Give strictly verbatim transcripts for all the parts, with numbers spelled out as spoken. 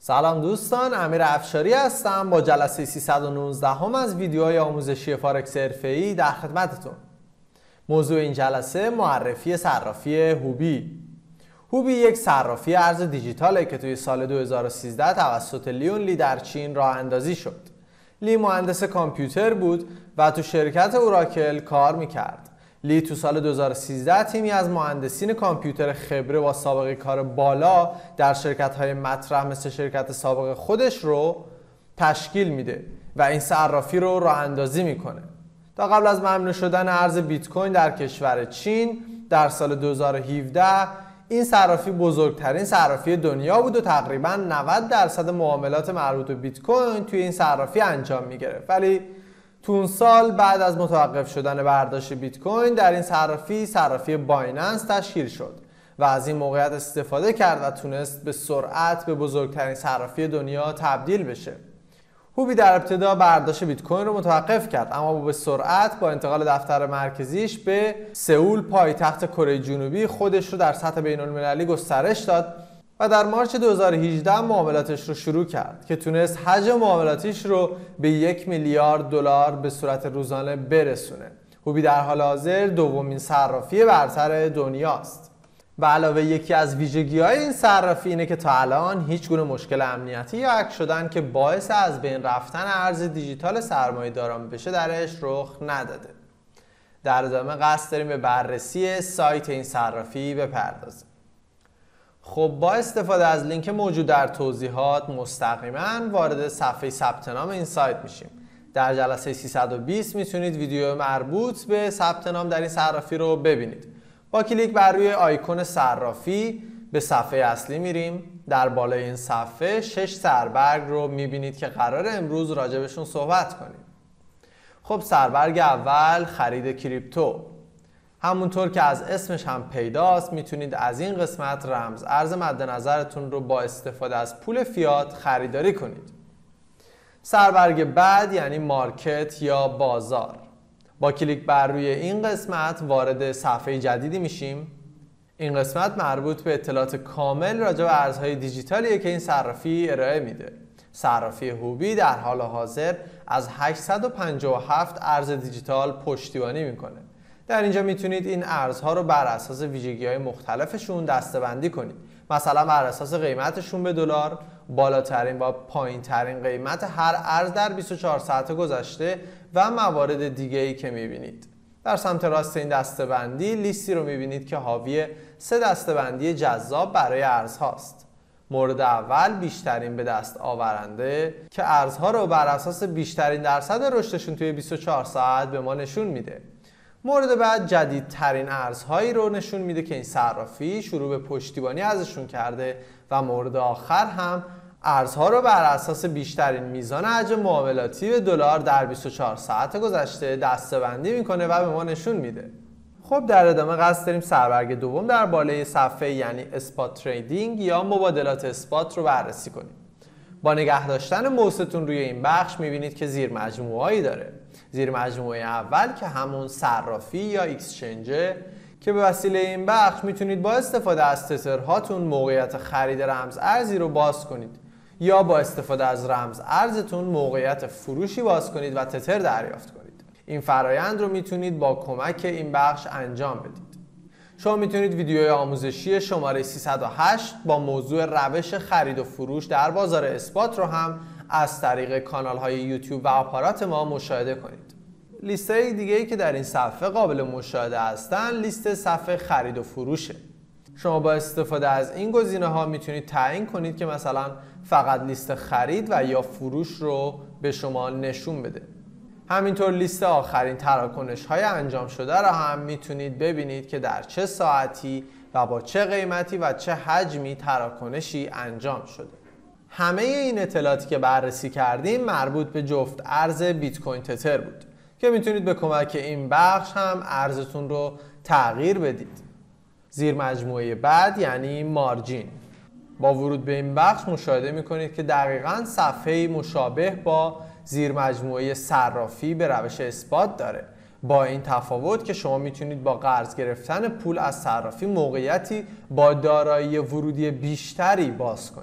سلام دوستان، امیر افشاری هستم با جلسه سیصد و نوزده هم از ویدیوهای آموزشی فارکس حرفه‌ای در خدمتتون. موضوع این جلسه معرفی صرافی هوبی. هوبی یک صرافی ارز دیجیتاله که توی سال دو هزار و سیزده توسط لیون لی در چین راه اندازی شد. لی مهندس کامپیوتر بود و تو شرکت اوراکل کار میکرد. لی تو سال دو هزار و سیزده تیمی از مهندسین کامپیوتر خبره با سابقه کار بالا در شرکت‌های مطرح مثل شرکت سابق خودش رو تشکیل میده و این صرافی رو راه اندازی میکنه. تا قبل از ممنوع شدن ارز بیت کوین در کشور چین در سال دو هزار و هفده این صرافی بزرگترین صرافی دنیا بود و تقریباً نود درصد معاملات مربوط به بیت کوین توی این صرافی انجام میگرفت. ولی تو اون سال بعد از متوقف شدن برداشت بیت کوین در این صرافی صرافی بایننس تشکیل شد و از این موقعیت استفاده کرد و تونست به سرعت به بزرگترین صرافی دنیا تبدیل بشه. هوبی در ابتدا برداشت بیت کوین رو متوقف کرد، اما به سرعت با انتقال دفتر مرکزیش به سئول پایتخت کره جنوبی خودش رو در سطح بین‌المللی گسترش داد و در مارچ دو هزار و هجده معاملاتش رو شروع کرد که تونست حجم معاملاتش رو به یک میلیارد دلار به صورت روزانه برسونه. هوبی در حال حاضر دومین صرافی برتر دنیاست. به علاوه یکی از ویژگی‌های این صرافی اینه که تا الان هیچ گونه مشکل امنیتی یا هک شدن که باعث از بین رفتن ارز دیجیتال سرمایه‌داران بشه درش رخ نداده. در ادامه قصد داریم به بررسی سایت این صرافی بپردازیم. خب با استفاده از لینک موجود در توضیحات مستقیما وارد صفحه ثبت نام این سایت میشیم. در جلسه سیصد و بیست میتونید ویدیو مربوط به ثبت نام در این صرافی رو ببینید. با کلیک بر روی آیکون صرافی به صفحه اصلی میریم. در بالای این صفحه شش سربرگ رو میبینید که قرار امروز راجبشون صحبت کنیم. خب سربرگ اول خرید کریپتو. همونطور که از اسمش هم پیداست میتونید از این قسمت رمز ارز مد نظرتون رو با استفاده از پول فیات خریداری کنید. سربرگ بعد یعنی مارکت یا بازار. با کلیک بر روی این قسمت وارد صفحه جدیدی میشیم. این قسمت مربوط به اطلاعات کامل راجع به ارزهای دیجیتالیه که این صرافی ارائه میده. صرافی هوبی در حال حاضر از هشتصد و پنجاه و هفت ارز دیجیتال پشتیبانی میکنه. در اینجا میتونید این ارزها رو بر اساس ویژگی‌های مختلفشون دسته‌بندی کنید. مثلا بر اساس قیمتشون به دلار، بالاترین و پایین‌ترین قیمت هر ارز در بیست و چهار ساعت گذشته و موارد دیگه‌ای که میبینید. در سمت راست این دسته‌بندی لیستی رو میبینید که حاوی سه دسته‌بندی جذاب برای ارزهاست. مورد اول بیشترین به دست آورنده که ارزها رو بر اساس بیشترین درصد رشدشون توی بیست و چهار ساعت به ما نشون میده. مورد بعد جدیدترین ارزهایی رو نشون میده که این صرافی شروع به پشتیبانی ازشون کرده و مورد آخر هم ارزها رو بر اساس بیشترین میزان حجم معاملاتی به دلار در بیست و چهار ساعت گذشته دسته‌بندی میکنه و به ما نشون میده. خب در ادامه قصد داریم سربرگ دوم در بالای صفحه یعنی اسپات تریدینگ یا مبادلات اسپات رو بررسی کنیم. با نگه داشتن موستون روی این بخش میبینید که زیر مجموعه‌ای داره. زیر مجموعه اول که همون صرافی یا اکسچنجه که به وسیله این بخش میتونید با استفاده از تترهاتون موقعیت خرید رمز ارزی رو باز کنید یا با استفاده از رمز ارزتون موقعیت فروشی باز کنید و تتر دریافت کنید. این فرایند رو میتونید با کمک این بخش انجام بدید. شما میتونید ویدیوی آموزشی شماره سیصد و هشت با موضوع روش خرید و فروش در بازار اسپات رو هم از طریق کانال های یوتیوب و آپارات ما مشاهده کنید. لیست های دیگه ای که در این صفحه قابل مشاهده هستن لیست صفحه خرید و فروشه. شما با استفاده از این گزینه ها میتونید تعیین کنید که مثلا فقط لیست خرید و یا فروش رو به شما نشون بده. همینطور لیست آخرین تراکنش های انجام شده را هم میتونید ببینید که در چه ساعتی و با چه قیمتی و چه حجمی تراکنشی انجام شده. همه این اطلاعاتی که بررسی کردیم مربوط به جفت ارز بیت کوین تتر بود که میتونید به کمک این بخش هم ارزتون رو تغییر بدید. زیر مجموعه بعد یعنی مارجین. با ورود به این بخش مشاهده میکنید که دقیقاً صفحه‌ای مشابه با زیر مجموعه صرافی به روش اثبات داره، با این تفاوت که شما میتونید با قرض گرفتن پول از صرافی موقعیتی با دارایی ورودی بیشتری باز کنید.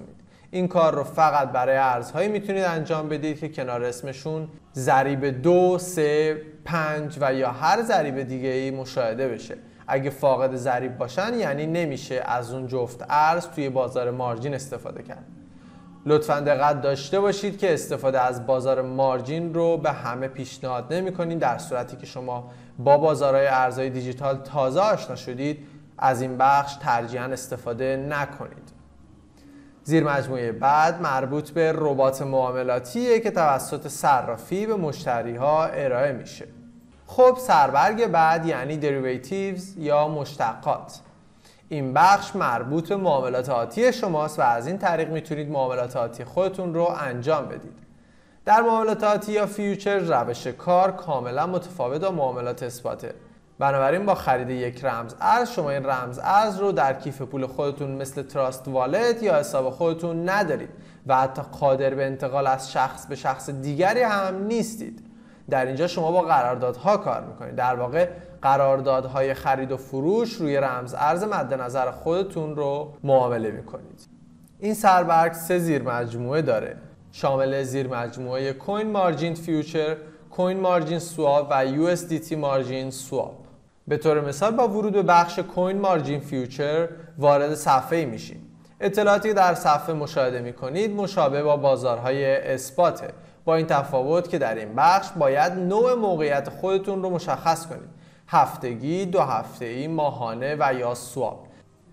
این کار رو فقط برای ارزهایی میتونید انجام بدید که کنار اسمشون ضریب دو، سه، پنج و یا هر ضریب دیگه ای مشاهده بشه. اگه فاقد ضریب باشن یعنی نمیشه از اون جفت ارز توی بازار مارجین استفاده کرد. لطفاً دقت داشته باشید که استفاده از بازار مارجین رو به همه پیشنهاد نمی‌کنید. در صورتی که شما با بازارهای ارزهای دیجیتال تازه آشنا شدید، از این بخش ترجیحاً استفاده نکنید. زیر مجموعه بعد مربوط به ربات معاملاتیه که توسط صرافی به مشتری‌ها ارائه میشه. خب سربرگ بعد یعنی دریویتیوز یا مشتقات. این بخش مربوط به معاملات آتی شماست و از این طریق میتونید معاملات آتی خودتون رو انجام بدید. در معاملات آتی یا فیوچر روش کار کاملا متفاوت با معاملات اسپاته. بنابراین با خرید یک رمز ارز شما این رمز ارز رو در کیف پول خودتون مثل تراست والت یا حساب خودتون ندارید و حتی قادر به انتقال از شخص به شخص دیگری هم نیستید. در اینجا شما با قراردادها کار میکنید. در واقع قراردادهای خرید و فروش روی رمز ارز مد نظر خودتون رو معامله میکنید. این سربرگ سه زیر مجموعه داره، شامل زیر مجموعه کوین مارجین فیوچر، کوین مارجین سواب و یو اس دی تی مارجین سواب. به طور مثال با ورود به بخش کوین مارجین فیوچر وارد صفحه‌ای میشین. اطلاعاتی در صفحه مشاهده میکنید مشابه با بازارهای اثباته، با این تفاوت که در این بخش باید نوع موقعیت خودتون رو مشخص کنید: هفتگی، دو هفته‌ای، ماهانه و یا سواب.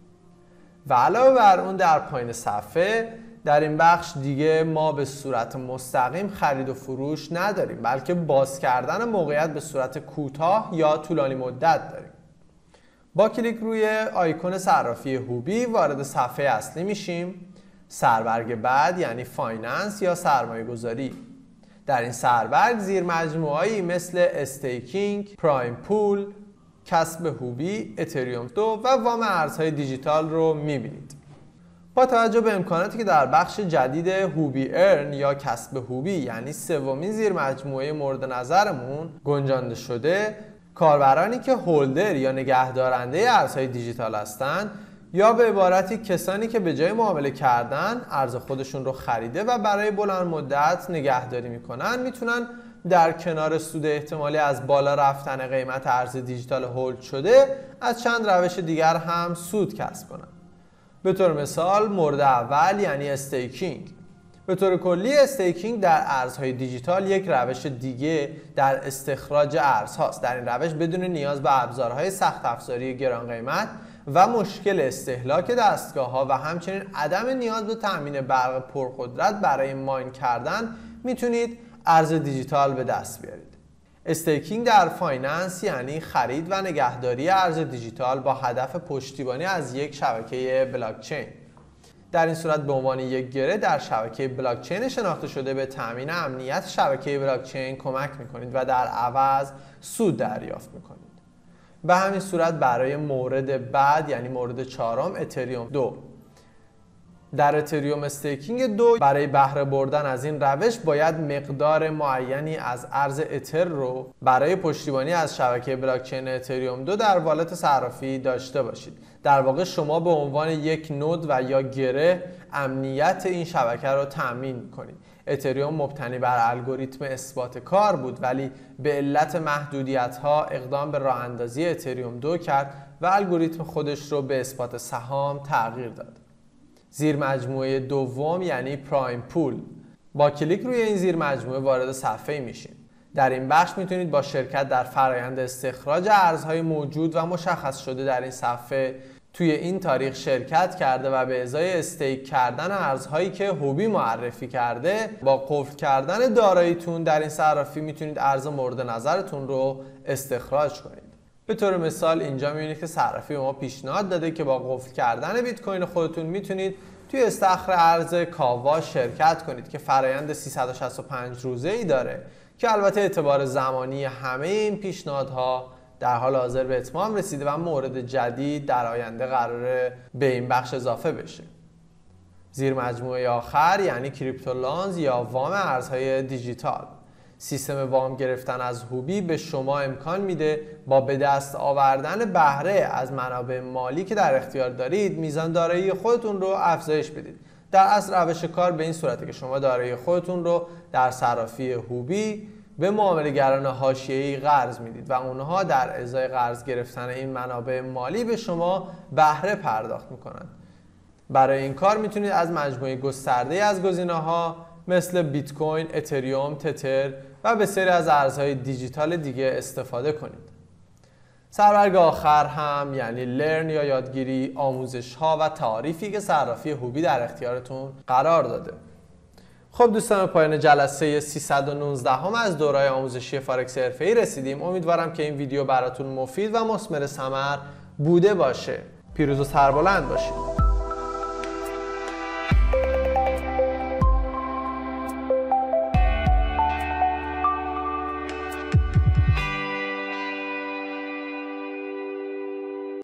و علاوه بر اون در پایین صفحه در این بخش دیگه ما به صورت مستقیم خرید و فروش نداریم، بلکه باز کردن موقعیت به صورت کوتاه یا طولانی مدت داریم. با کلیک روی آیکون صرافی هوبی وارد صفحه اصلی میشیم. سربرگ بعد یعنی فایننس یا سرمایه گذاری. در این سربرگ زیر مجموعه‌ای مثل استیکینگ، پرایم پول، کسب هوبی، اتریوم دو و وام ارزهای دیجیتال رو میبینید. با توجه به امکاناتی که در بخش جدید هوبی ارن یا کسب هوبی یعنی سومین زیر مجموعه مورد نظرمون گنجانده شده، کاربرانی که هولدر یا نگهدارنده ارزهای دیجیتال هستند یا به عبارتی کسانی که به جای معامله کردن ارز خودشون رو خریده و برای بلند مدت نگهداری میکنن، میتونن در کنار سود احتمالی از بالا رفتن قیمت ارز دیجیتال هولد شده از چند روش دیگر هم سود کسب کنن. به طور مثال مورد اول یعنی استیکینگ. به طور کلی استیکینگ در ارزهای دیجیتال یک روش دیگه در استخراج ارزهاست. در این روش بدون نیاز به ابزارهای سخت افزاری گران قیمت و مشکل استهلاک دستگاه‌ها و همچنین عدم نیاز به تامین برق پرقدرت برای ماین کردن میتونید ارز دیجیتال به دست بیارید. استیکینگ در فایننس یعنی خرید و نگهداری ارز دیجیتال با هدف پشتیبانی از یک شبکه بلاکچین. در این صورت به عنوان یک گره در شبکه بلاکچین شناخته شده به تامین امنیت شبکه بلاکچین کمک میکنید و در عوض سود دریافت میکنید. به همین صورت برای مورد بعد یعنی مورد چهارم اتریوم دو. در اتریوم استیکینگ دو برای بهره بردن از این روش باید مقدار معینی از ارز اتر رو برای پشتیبانی از شبکه بلاکچین اتریوم دو در والت صرافی داشته باشید. در واقع شما به عنوان یک نود و یا گره امنیت این شبکه رو تامین کنید. اتریوم مبتنی بر الگوریتم اثبات کار بود ولی به علت محدودیت‌ها اقدام به راه اندازی اتریوم دو کرد و الگوریتم خودش رو به اثبات سهام تغییر داد. زیر مجموعه دوم یعنی پرایم پول. با کلیک روی این زیر مجموعه وارد صفحه میشین. در این بخش میتونید با شرکت در فرآیند استخراج ارزهای موجود و مشخص شده در این صفحه توی این تاریخ شرکت کرده و به ازای استیک کردن ارزهایی که هوبی معرفی کرده با قفل کردن داراییتون در این صرافی میتونید ارز مورد نظرتون رو استخراج کنید. به طور مثال اینجا میبینید که صرافی به ما پیشنهاد داده که با قفل کردن بیت کوین خودتون میتونید توی استخر ارز کاوا شرکت کنید که فرآیند سیصد و شصت و پنج روزه‌ای داره که البته اعتبار زمانی همه این پیشنهادها در حال حاضر به اتمام رسیده و مورد جدید در آینده قراره به این بخش اضافه بشه. زیر مجموعه آخر یعنی کریپتو لانز یا وام ارزهای دیجیتال. سیستم وام گرفتن از هوبی به شما امکان میده با به دست آوردن بهره از منابع مالی که در اختیار دارید میزان دارایی خودتون رو افزایش بدید. در اصل روش کار به این صورته که شما دارایی خودتون رو در صرافی هوبی به معامله‌گران حاشیه‌ای قرض میدید و اونها در ازای قرض گرفتن این منابع مالی به شما بهره پرداخت میکنند. برای این کار میتونید از مجموعه گسترده‌ای از گزینه‌ها مثل بیت کوین، اتریوم، تتر و بسیاری از ارزهای دیجیتال دیگه استفاده کنید. سربرگ آخر هم یعنی لرن یا یادگیری، آموزش ها و تعاریفی که صرافی هوبی در اختیارتون قرار داده. خب دوستان، به پایان جلسه سیصد و نوزده هم از دوره‌های آموزشی فارکس حرفه‌ای رسیدیم. امیدوارم که این ویدیو براتون مفید و مثمر ثمر بوده باشه. پیروز و سربلند باشید.